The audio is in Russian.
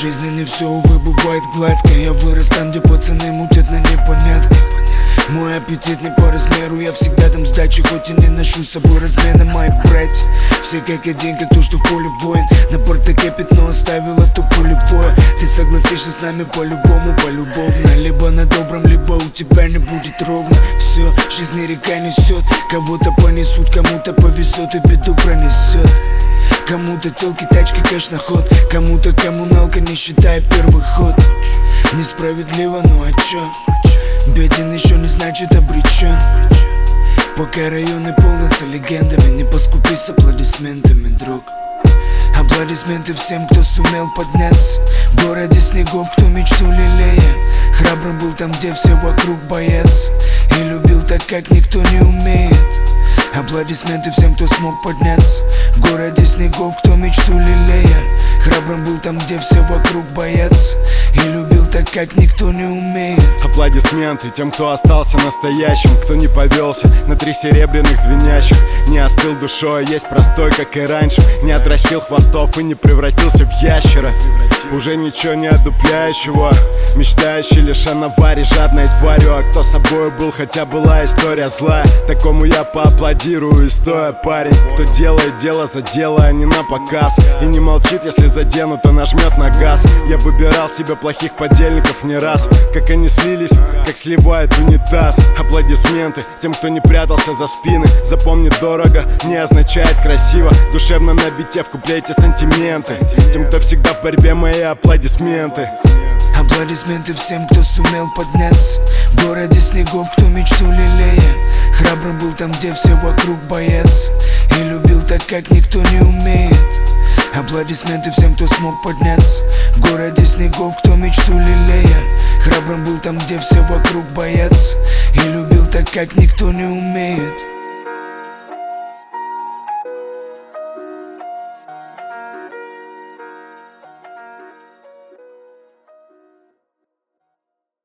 жизни не все, увы, бывает гладко. Я вырос там, где пацаны мутят на непонятках. Мой аппетит не по размеру, я всегда дам сдачи, хоть и не ношу с собой размена. Мои братья, все как один, как то, что в поле воин. На портаке пятно оставило то поле боя. Ты согласишься с нами по-любому, полюбовно. Либо на добром, либо у тебя не будет ровно. Все, жизнь река несет, кого-то понесут, кому-то повезет и беду пронесет. Кому-то телки, тачки, кэш на ход, кому-то коммуналка, не считая первый ход. Несправедливо, ну а чё? Беден еще не значит обречен. Пока районы полнятся легендами, не поскупись с аплодисментами, друг. Аплодисменты всем, кто сумел подняться в городе снегов, кто мечту лелея. Храбрым был там, где все вокруг боятся, и любил так, как никто не умеет. Аплодисменты всем, кто смог подняться в городе снегов, кто мечту лелея. Храбрым был там, где все вокруг боятся, и любил так, как никто не умеет. Аплодисменты тем, кто остался настоящим, кто не повелся на 3 серебряных звенящих. Не остыл душой, есть простой, как и раньше. Не отрастил хвостов и не превратился в ящера. Уже ничего не одупляющего, мечтающий лишь о наваре, жадной тварью. А кто собой был, хотя была история злая, такому я поаплодирую, стоя, парень. Кто делает дело за дело, а не на показ, и не молчит, если заденут, а нажмет на газ. Я выбирал себе плохих подельников не раз, как они слились, как сливает унитаз. Аплодисменты тем, кто не прятался за спины. Запомни, дорого не означает красиво. Душевно на бите в куплете сантименты. Тем, кто всегда в борьбе, мои аплодисменты. Аплодисменты всем, кто сумел подняться в городе снегов, кто мечту лелея. Храбрым был там, где все вокруг боятся, и любил так, как никто не умеет. Аплодисменты всем, кто смог подняться в городе снегов, кто мечту лелея. Храбрым был там, где все вокруг боятся, и любил так, как никто не умеет.